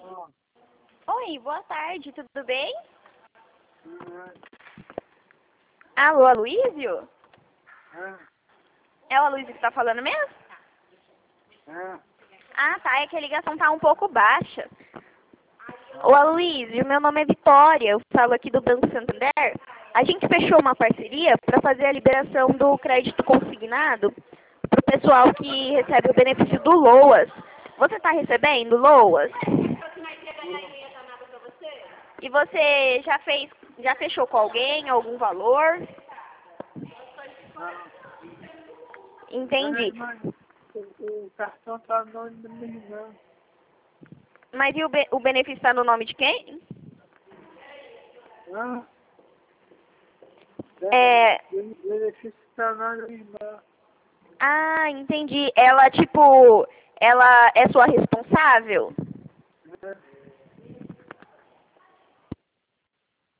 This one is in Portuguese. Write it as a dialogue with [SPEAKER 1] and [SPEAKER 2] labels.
[SPEAKER 1] Oi, boa tarde, tudo bem? Alô, Aloysio? É o Aloysio que tá falando mesmo? Ah, tá, é que a ligação tá um pouco baixa. Ô, Aloysio, meu nome é Vitória, eu falo aqui do Banco Santander. A gente fechou uma parceria para fazer a liberação do crédito consignado para o pessoal que recebe o benefício do LOAS. Você está recebendo LOAS? E você já fechou com alguém, algum valor? Entendi.
[SPEAKER 2] O cartão tá no nome da minha irmã.
[SPEAKER 1] Mas e o benefício está no nome de quem? É...
[SPEAKER 2] O benefício tá no nome da minha irmã.
[SPEAKER 1] Ah, entendi. Ela é sua responsável?